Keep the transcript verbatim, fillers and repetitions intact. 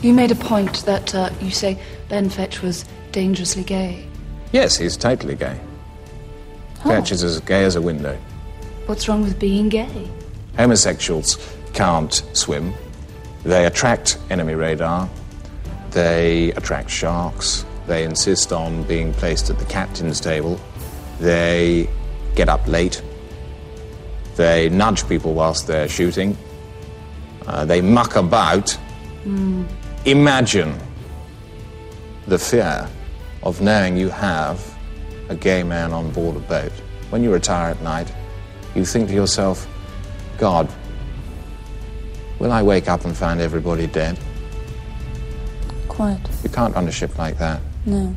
You made a point that uh, you say Ben Fetch was dangerously gay. Yes, he's totally gay. Oh. Fetch is as gay as a window. What's wrong with being gay? Homosexuals can't swim. They attract enemy radar. They attract sharks. They insist on being placed at the captain's table. They get up late. They nudge people whilst they're shooting. Uh, they muck about. Mm. Imagine the fear of knowing you have a gay man on board a boat. When you retire at night, you think to yourself, God, will I wake up and find everybody dead? Quite. You can't run a ship like that. No.